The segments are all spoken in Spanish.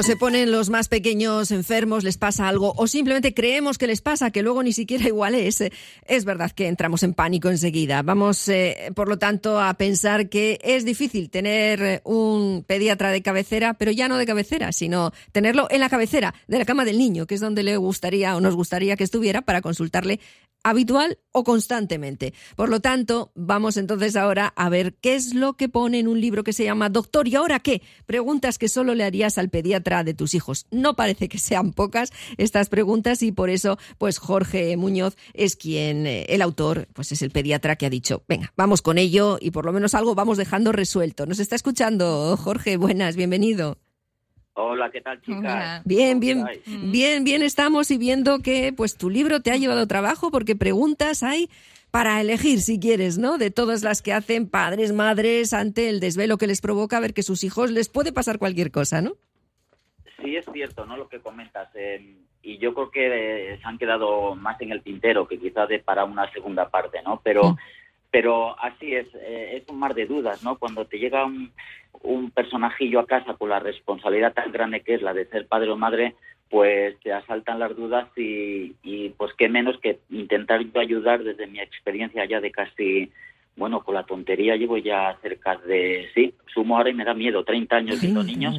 se ponen los más pequeños enfermos, les pasa algo o simplemente creemos que les pasa, que luego ni siquiera igual es verdad que entramos en pánico enseguida. Vamos, por lo tanto, a pensar que es difícil tener un pediatra de cabecera, pero ya no de cabecera, sino tenerlo en la cabecera de la cama del niño, que es donde le gustaría o nos gustaría que estuviera para consultarle habitual o constantemente. Por lo tanto, vamos entonces ahora a ver qué es lo que pone en un libro que se llama Doctor, ¿y ahora qué? Preguntas que solo le harías al pediatra de tus hijos. No parece que sean pocas estas preguntas y por eso, pues Jorge Muñoz es quien, el autor, pues es el pediatra que ha dicho, venga, vamos con ello y por lo menos algo vamos dejando resuelto. ¿Nos está escuchando, Jorge? Buenas, bienvenido. Hola, ¿qué tal, chicas? Hola. Bien estamos y viendo que pues tu libro te ha llevado trabajo porque preguntas hay para elegir, si quieres, ¿no? De todas las que hacen padres, madres, ante el desvelo que les provoca ver que sus hijos les puede pasar cualquier cosa, ¿no? Sí, es cierto, ¿no? Lo que comentas. Y yo creo que se han quedado más en el tintero que quizás para una segunda parte, ¿no? Pero así es un mar de dudas, ¿no? Cuando te llega un personajillo a casa con la responsabilidad tan grande que es la de ser padre o madre, pues te asaltan las dudas y pues qué menos que intentar yo ayudar desde mi experiencia ya de casi, bueno, con la tontería llevo ya cerca de, sumo ahora y me da miedo, 30 años viendo niños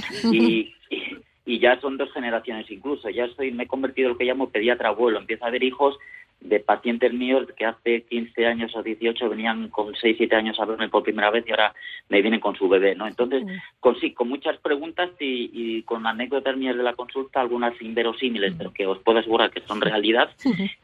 y ya son 2 generaciones incluso, me he convertido en lo que llamo pediatra abuelo, empiezo a ver hijos de pacientes míos que hace 15 años o 18 venían con 6, 7 años a verme por primera vez y ahora me vienen con su bebé, ¿no? Entonces, con muchas preguntas y con anécdotas mías de la consulta, algunas inverosímiles, pero que os puedo asegurar que son realidad,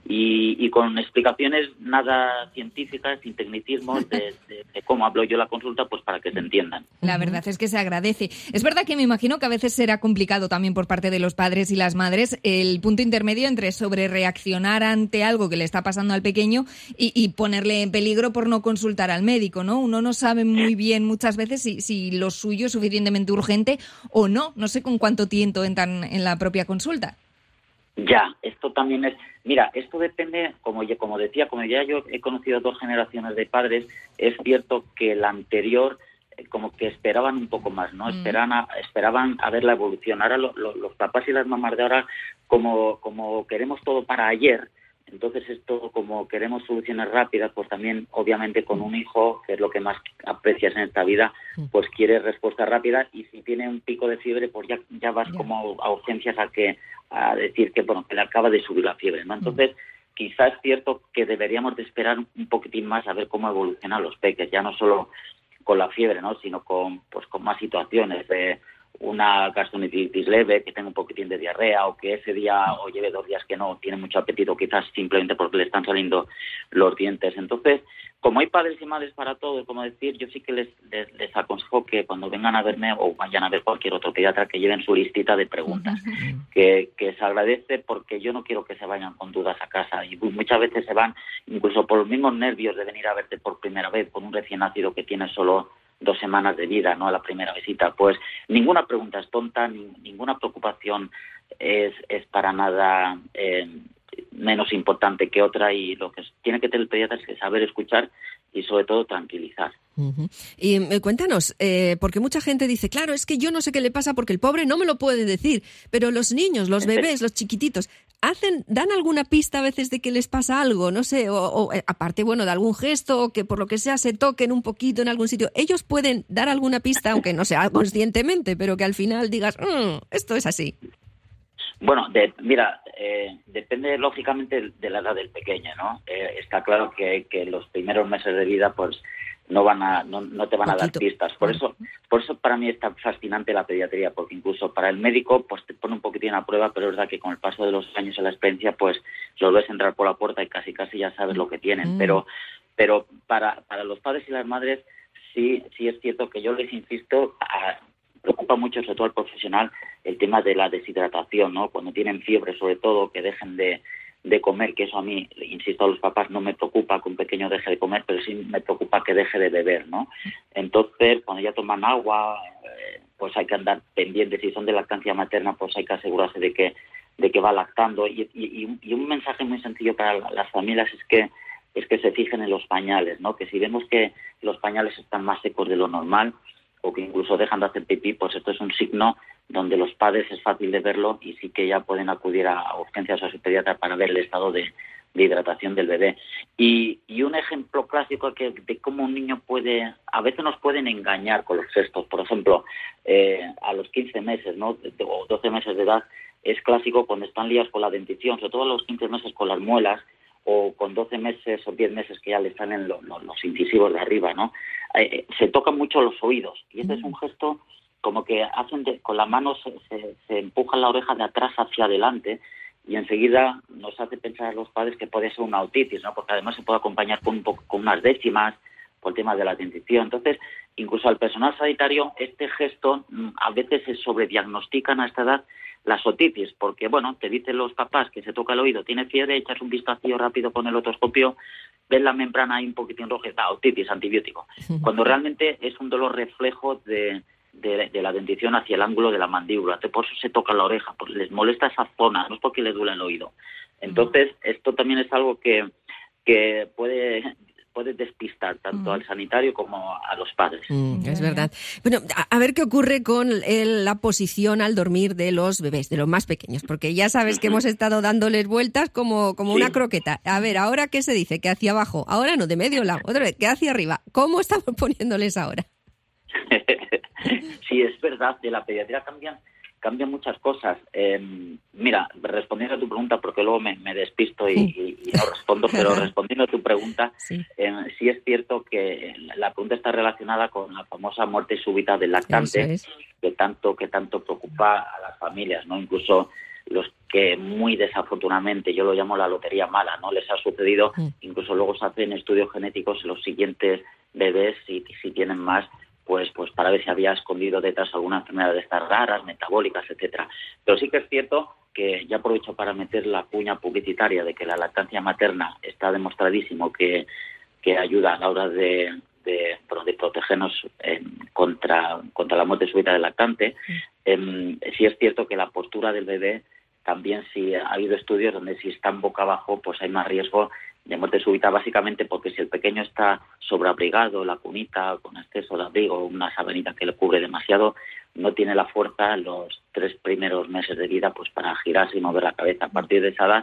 y con explicaciones nada científicas, sin tecnicismos, de cómo hablo yo la consulta, pues para que se entiendan. La verdad es que se agradece. Es verdad que me imagino que a veces será complicado también por parte de los padres y las madres el punto intermedio entre sobrereaccionar ante algo que le está pasando al pequeño y ponerle en peligro por no consultar al médico, ¿no? Uno no sabe muy bien muchas veces si lo suyo es suficientemente urgente o no. No sé con cuánto tiempo entran en la propia consulta. Ya, esto también es... Mira, esto depende, como ya yo he conocido 2 generaciones de padres, es cierto que la anterior como que esperaban un poco más, ¿no? Esperaban a ver la evolución. Ahora los papás y las mamás de ahora, como queremos todo para ayer, entonces esto, como queremos soluciones rápidas, pues también obviamente con un hijo, que es lo que más aprecias en esta vida, pues quiere respuestas rápidas y si tiene un pico de fiebre, pues ya vas como a urgencias a decir que bueno, que le acaba de subir la fiebre, ¿no? Entonces, quizás es cierto que deberíamos de esperar un poquitín más a ver cómo evolucionan los peques, ya no solo con la fiebre, ¿no? Sino con más situaciones de una gastroenteritis leve, que tenga un poquitín de diarrea o que ese día o lleve 2 días que no tiene mucho apetito, quizás simplemente porque le están saliendo los dientes. Entonces, como hay padres y madres para todo, como decir, yo sí que les aconsejo que cuando vengan a verme o vayan a ver cualquier otro pediatra, que lleven su listita de preguntas, que se agradece porque yo no quiero que se vayan con dudas a casa y muchas veces se van incluso por los mismos nervios de venir a verte por primera vez con un recién nacido que tiene solo 2 semanas de vida, ¿no? A la primera visita. Pues ninguna pregunta es tonta, ninguna preocupación es para nada menos importante que otra y lo que tiene que tener el pediatra es que saber escuchar y sobre todo tranquilizar. Y cuéntanos, porque mucha gente dice, claro, es que yo no sé qué le pasa porque el pobre no me lo puede decir, pero los niños, los bebés, los chiquititos, dan alguna pista a veces de que les pasa algo, no sé, o aparte, bueno, de algún gesto o que por lo que sea se toquen un poquito en algún sitio. Ellos pueden dar alguna pista, aunque no sea conscientemente, pero que al final digas, esto es así. Bueno, depende lógicamente de la edad del pequeño, ¿no? Está claro que los primeros meses de vida, pues no te van a dar pistas. Por eso para mí es tan fascinante la pediatría, porque incluso para el médico, pues te pone un poquitín a prueba, pero es verdad que con el paso de los años y la experiencia, pues los ves entrar por la puerta y casi ya sabes lo que tienen. Pero para los padres y las madres sí es cierto que yo les insisto preocupa mucho, sobre todo al profesional, el tema de la deshidratación, ¿no? Cuando tienen fiebre, sobre todo, que dejen de comer, que eso a mí, insisto a los papás, no me preocupa que un pequeño deje de comer, pero sí me preocupa que deje de beber, ¿no? Entonces, cuando ya toman agua, pues hay que andar pendientes. Si son de lactancia materna, pues hay que asegurarse de que va lactando. Y un mensaje muy sencillo para las familias es que se fijen en los pañales, ¿no? Que si vemos que los pañales están más secos de lo normal, o que incluso dejan de hacer pipí, pues esto es un signo donde los padres es fácil de verlo y sí que ya pueden acudir a urgencias o a su pediatra para ver el estado de hidratación del bebé. Y un ejemplo clásico de cómo un niño a veces nos pueden engañar con los gestos. Por ejemplo, a los 15 meses, ¿no? O 12 meses de edad, es clásico cuando están líos con la dentición, sobre todo a los 15 meses con las muelas, o con 12 meses o 10 meses que ya le salen los incisivos de arriba, ¿no? Se tocan mucho los oídos, y este es un gesto como que hacen con la mano se empujan la oreja de atrás hacia adelante, y enseguida nos hace pensar a los padres que puede ser una otitis, ¿no? Porque además se puede acompañar con unas décimas, por el tema de la dentición. Entonces, incluso al personal sanitario, este gesto, a veces se sobrediagnostican a esta edad las otitis, porque, bueno, te dicen los papás que se toca el oído, tiene fiebre, echas un vistacillo rápido con el otoscopio, ves la membrana ahí un poquitín roja, otitis, antibiótico. Cuando realmente es un dolor reflejo de la dentición hacia el ángulo de la mandíbula. Por eso se toca la oreja, porque les molesta esa zona, no es porque les duele el oído. Entonces, esto también es algo que puede despistar tanto al sanitario como a los padres. Es verdad. Bueno, a ver qué ocurre con la posición al dormir de los bebés, de los más pequeños, porque ya sabes que hemos estado dándoles vueltas como una croqueta. A ver, ¿ahora qué se dice? Que hacia abajo. Ahora no, de medio lado. Otra vez, que hacia arriba. ¿Cómo estamos poniéndoles ahora? Sí, es verdad, de la pediatría cambian muchas cosas. Mira, respondiendo a tu pregunta, porque luego me despisto y no respondo, pero respondiendo a tu pregunta, sí es cierto que la pregunta está relacionada con la famosa muerte súbita del lactante, que tanto preocupa a las familias, ¿no? Incluso los que muy desafortunadamente, yo lo llamo la lotería mala, ¿no? Les ha sucedido, incluso luego se hacen estudios genéticos en los siguientes bebés, si tienen más, pues para ver si había escondido detrás alguna enfermedad de estas raras, metabólicas, etcétera. Pero sí que es cierto que, ya aprovecho para meter la cuña publicitaria de que la lactancia materna está demostradísimo que ayuda a la hora de protegernos contra la muerte súbita del lactante. Sí es cierto que la postura del bebé también, sí ha habido estudios donde si están boca abajo, pues hay más riesgo de muerte súbita, básicamente porque si el pequeño está sobreabrigado, la cunita, con exceso de abrigo, una sabanita que le cubre demasiado, no tiene la fuerza los 3 primeros meses de vida pues para girarse y mover la cabeza. A partir de esa edad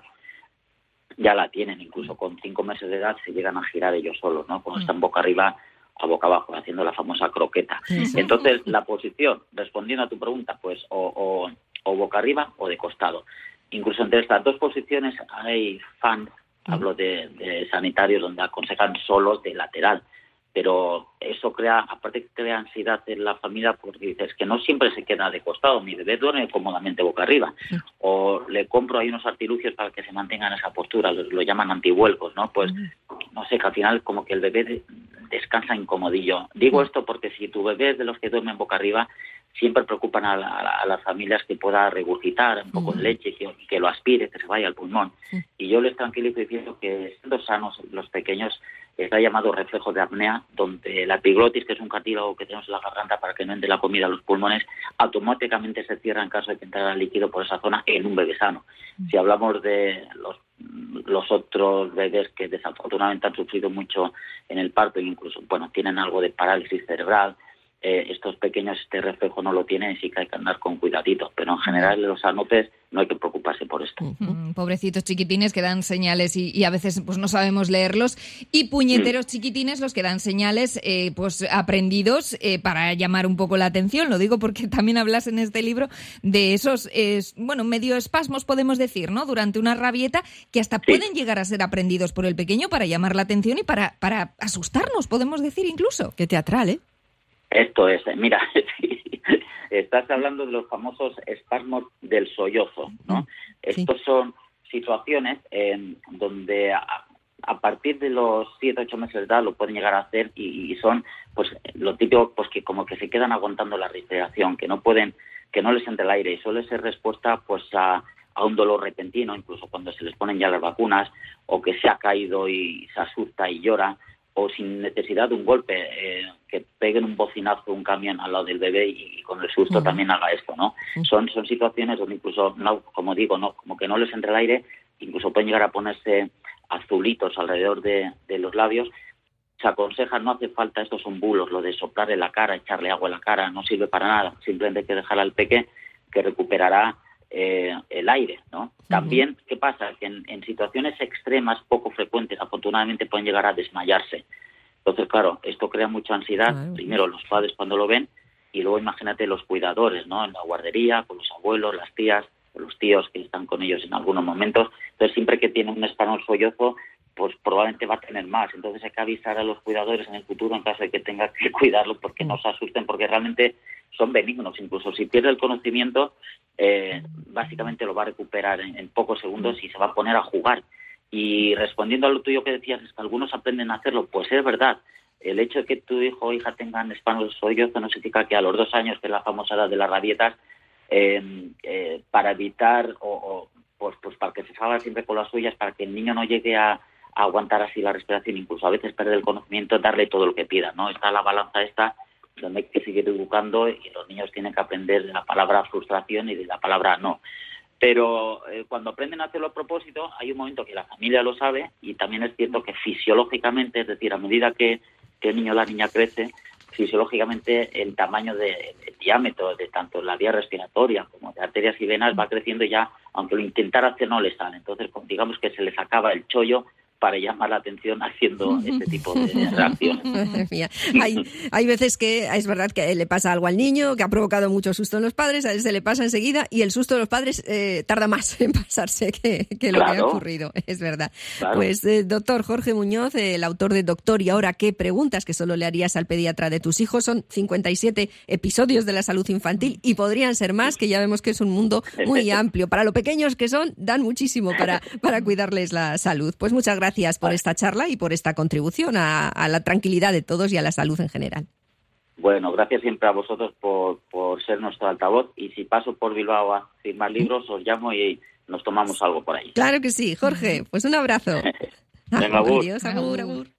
ya la tienen, incluso con 5 meses de edad se llegan a girar ellos solos, ¿no? Cuando están boca arriba a boca abajo, haciendo la famosa croqueta. Entonces, la posición, respondiendo a tu pregunta, pues o boca arriba o de costado. Incluso entre estas dos posiciones hay fans, hablo de sanitarios, donde aconsejan solo de lateral, pero eso aparte que crea ansiedad en la familia, porque dices que no siempre se queda de costado, mi bebé duerme cómodamente boca arriba, o le compro ahí unos artilugios para que se mantenga en esa postura, lo llaman antivuelcos, ¿no? Pues no sé, que al final como que el bebé descansa incomodillo. Digo esto porque si tu bebé es de los que duermen boca arriba, siempre preocupan a las familias que pueda regurgitar un poco de leche, que lo aspire, que se vaya al pulmón. Y yo les tranquilizo diciendo que siendo sanos los pequeños, está llamado reflejo de apnea, donde la epiglotis, que es un cartílago que tenemos en la garganta para que no entre la comida a los pulmones, automáticamente se cierra en caso de que entrara líquido por esa zona en un bebé sano. Si hablamos de los otros bebés que desafortunadamente han sufrido mucho en el parto e incluso, tienen algo de parálisis cerebral, estos pequeños este reflejo no lo tienen y sí que hay que andar con cuidadito, pero en general los sanotes no hay que preocuparse por esto. Pobrecitos chiquitines que dan señales y a veces pues no sabemos leerlos, y puñeteros chiquitines los que dan señales pues aprendidos para llamar un poco la atención. Lo digo porque también hablas en este libro de esos medio espasmos, podemos decir, ¿no? Durante una rabieta, que hasta pueden llegar a ser aprendidos por el pequeño para llamar la atención y para asustarnos, podemos decir incluso. Qué teatral, ¿eh? Esto es, mira, estás hablando de los famosos espasmos del sollozo, ¿no? Estos son situaciones donde a partir de los 7-8 meses de edad lo pueden llegar a hacer y son, pues, lo típico, pues que como que se quedan aguantando la respiración, que no les entre el aire, y suele ser respuesta, pues, a un dolor repentino, incluso cuando se les ponen ya las vacunas, o que se ha caído y se asusta y llora, o sin necesidad de un golpe, que peguen un bocinazo un camión al lado del bebé y con el susto también haga esto, ¿no? Son situaciones donde incluso, no, como digo, no, como que no les entre el aire, incluso pueden llegar a ponerse azulitos alrededor de los labios, se aconseja, no hace falta, estos son bulos, lo de soplarle la cara, echarle agua en la cara, no sirve para nada, simplemente hay que dejar al peque que recuperará el aire, ¿no? También, ¿qué pasa? Que en situaciones extremas, poco frecuentes, afortunadamente pueden llegar a desmayarse. Entonces, claro, esto crea mucha ansiedad, primero los padres cuando lo ven, y luego imagínate los cuidadores, ¿no? En la guardería, con los abuelos, las tías, los tíos que están con ellos en algunos momentos. Entonces, siempre que tiene un español sollozo, pues probablemente va a tener más. Entonces hay que avisar a los cuidadores en el futuro en caso de que tenga que cuidarlo, porque no se asusten, porque realmente son benignos. Incluso si pierde el conocimiento, básicamente lo va a recuperar en pocos segundos y se va a poner a jugar. Y respondiendo a lo tuyo que decías, es que algunos aprenden a hacerlo, pues es verdad. El hecho de que tu hijo o hija tengan espasmos sollozo no significa que a los 2 años, que es la famosa edad de las rabietas, para evitar pues para que se salga siempre con las suyas, para que el niño no llegue a aguantar así la respiración, incluso a veces perder el conocimiento, darle todo lo que pida, ¿no? Está la balanza esta donde hay que seguir educando y los niños tienen que aprender de la palabra frustración y de la palabra no. Pero cuando aprenden a hacerlo a propósito, hay un momento que la familia lo sabe, y también es cierto que fisiológicamente, es decir, a medida que el niño o la niña crece, fisiológicamente el tamaño el diámetro de tanto la vía respiratoria como de arterias y venas va creciendo ya, aunque lo intentara hacer no le sale. Entonces, digamos que se les acaba el chollo para llamar la atención haciendo este tipo de reacciones. Madre mía. Hay veces que es verdad que le pasa algo al niño, que ha provocado mucho susto en los padres, a veces se le pasa enseguida, y el susto de los padres tarda más en pasarse que lo que ha ocurrido, es verdad. Claro. Pues doctor Jorge Muñoz, el autor de Doctor, ¿y ahora qué preguntas que solo le harías al pediatra de tus hijos? Son 57 episodios de la salud infantil y podrían ser más, que ya vemos que es un mundo muy amplio. Para lo pequeños que son, dan muchísimo para cuidarles la salud. Pues muchas gracias por esta charla y por esta contribución a la tranquilidad de todos y a la salud en general. Bueno, gracias siempre a vosotros por ser nuestro altavoz, y si paso por Bilbao a firmar libros, os llamo y nos tomamos algo por ahí. Claro que sí, Jorge, pues un abrazo. Venga, Adiós, agur, agur.